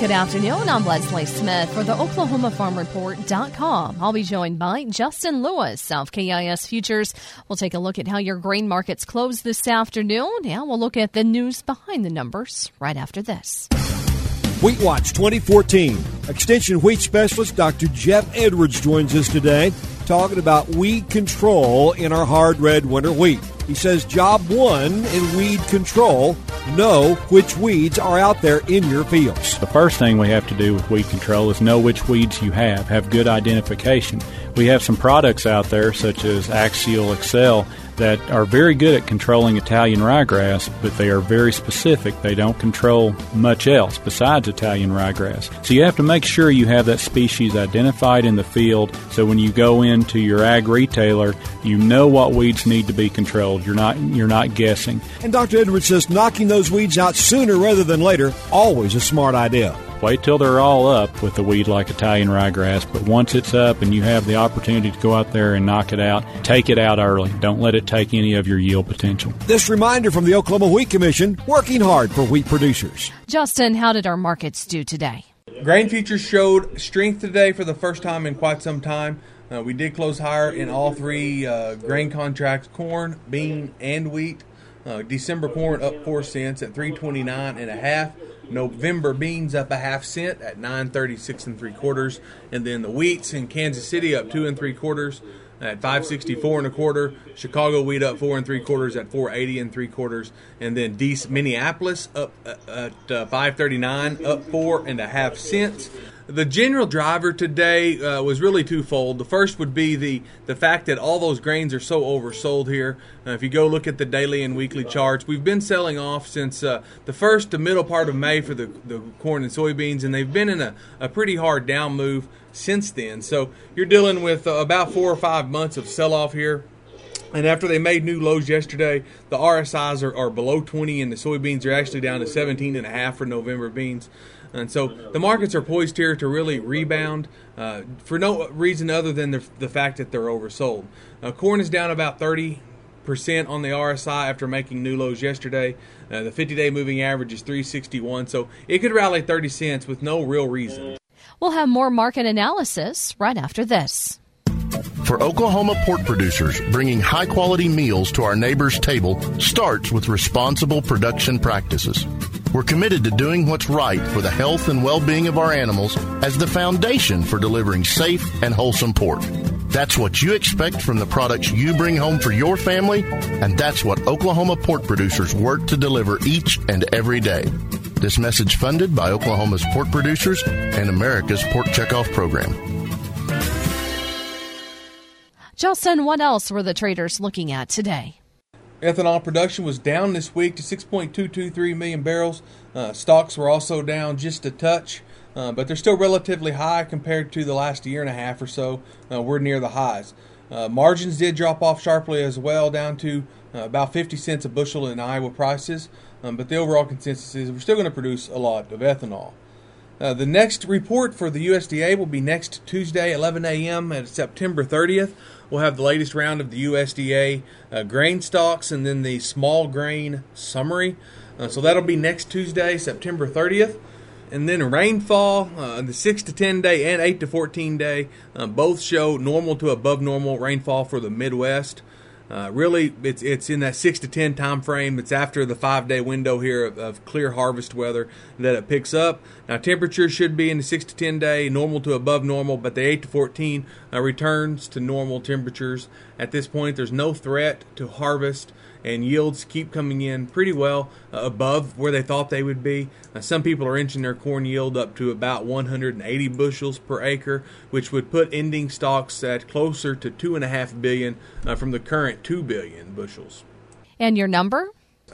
Good afternoon. I'm Leslie Smith for the OklahomaFarmReport.com. I'll be joined by Justin Lewis of KIS Futures. We'll take a look at how your grain markets close this afternoon, and we'll look at the news behind the numbers right after this. Wheat Watch 2014. Extension wheat specialist Dr. Jeff Edwards joins us today talking about weed control in our hard red winter wheat. He says job one in weed control, know which weeds are out there in your fields. The first thing we have to do with weed control is know which weeds you have good identification. We have some products out there such as Axial Excel that are very good at controlling Italian ryegrass, but they are very specific. They don't control much else besides Italian ryegrass. So you have to make sure you have that species identified in the field so when you go into your ag retailer, you know what weeds need to be controlled. You're not guessing. And Dr. Edwards says knocking those weeds out sooner rather than later, always a smart idea. Wait till they're all up with a weed like Italian ryegrass, but once it's up and you have the opportunity to go out there and knock it out, take it out early. Don't let it take any of your yield potential. This reminder from the Oklahoma Wheat Commission, working hard for wheat producers. Justin, how did our markets do today? Grain futures showed strength today for the first time in quite some time. We did close higher in all three grain contracts, corn, bean, and wheat. December corn up 4 cents at $3.29.5. November beans up a half cent at $9.36 3/4, and then the wheats in Kansas City up 2 3/4 at $5.64 1/4. Chicago wheat up 4 3/4 at $4.80 3/4, and then Minneapolis up at $5.39, up 4.5 cents. The general driver today was really twofold. The first would be the fact that all those grains are so oversold here. If you go look at the daily and weekly charts, we've been selling off since the first to middle part of May for the corn and soybeans, and they've been in a pretty hard down move since then. So you're dealing with about 4 or 5 months of sell-off here. And after they made new lows yesterday, the RSIs are below 20, and the soybeans are actually down to 17.5 for November beans. And so the markets are poised here to really rebound for no reason other than the fact that they're oversold. Corn is down about 30% on the RSI after making new lows yesterday. The 50-day moving average is 361, so it could rally 30 cents with no real reason. We'll have more market analysis right after this. For Oklahoma pork producers, bringing high-quality meals to our neighbors' table starts with responsible production practices. We're committed to doing what's right for the health and well-being of our animals as the foundation for delivering safe and wholesome pork. That's what you expect from the products you bring home for your family, and that's what Oklahoma pork producers work to deliver each and every day. This message funded by Oklahoma's pork producers and America's Pork Checkoff Program. Justin, what else were the traders looking at today? Ethanol production was down this week to 6.223 million barrels. Stocks were also down just a touch, but they're still relatively high compared to the last year and a half or so. We're near the highs. Margins did drop off sharply as well, down to about 50 cents a bushel in Iowa prices, but the overall consensus is we're still going to produce a lot of ethanol. The next report for the USDA will be next Tuesday, 11 a.m. at September 30th. We'll have the latest round of the USDA grain stocks and then the small grain summary. So that'll be next Tuesday, September 30th. And then rainfall, the 6 to 10 day and 8 to 14 day, both show normal to above normal rainfall for the Midwest. Really, it's in that 6 to 10 time frame. It's after the 5-day window here of clear harvest weather that it picks up. Now, temperature should be in the 6 to 10 day, normal to above normal, but the 8 to 14 returns to normal temperatures. At this point, there's no threat to harvest, and yields keep coming in pretty well above where they thought they would be. Some people are inching their corn yield up to about 180 bushels per acre, which would put ending stocks at closer to 2.5 billion from the current 2 billion bushels. And your number?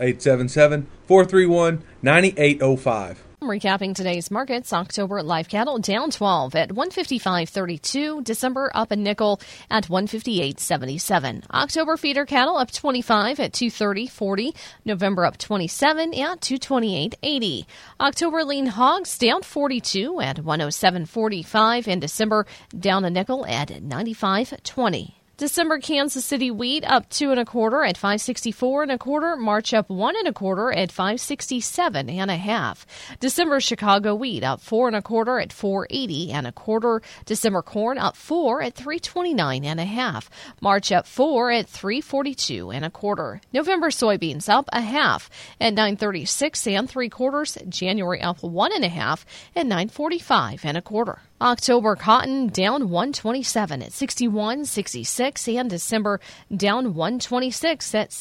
877-431-9805. Recapping today's markets, October live cattle down 12 at $155.32. December up a nickel at $158.77. October feeder cattle up 25 at $230.40. November up 27 at $228.80. October lean hogs down 42 at $107.45. And December down a nickel at $95.20. December Kansas City wheat up 2 1/4 at $5.64 1/4. March up 1 1/4 at $5.67 1/2. December Chicago wheat up 4 1/4 at $4.80 1/4. December corn up 4 at $3.29 1/2. March up 4 at $3.42 1/4. November soybeans up 1/2 at $9.36 3/4. January up 1 1/2 at $9.45 1/4. October cotton down 127 at 61.66, and December down 126 at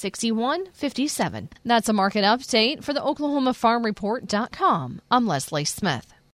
61.57. That's a market update for the OklahomaFarmReport.com. I'm Leslie Smith.